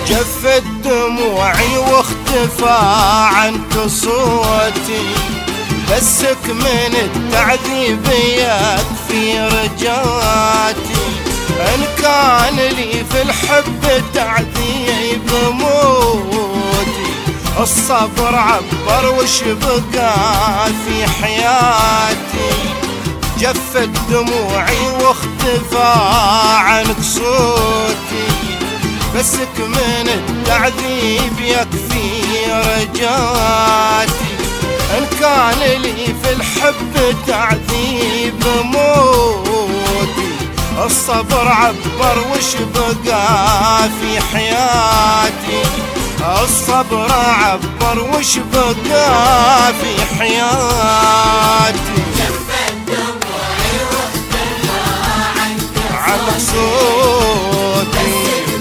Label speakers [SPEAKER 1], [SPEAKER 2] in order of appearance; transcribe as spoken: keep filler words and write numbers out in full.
[SPEAKER 1] جفت دموعي واختفى عنك صوتي، بسك من التعذيب يكفي رجاتي. إن كان لي في الحب تعذيب موتي، الصبر عبر وش بقى في حياتي. جفت دموعي واختفى عنك صوتي، بسك من التعذيب يكفي رجاتي. إن كان لي في الحب تعذيب موتي، الصبر عبر وش بقى في حياتي. الصبر عبر وش بقى في حياتي.
[SPEAKER 2] جفت دموعي واختفى عنك
[SPEAKER 1] عنك صوتي،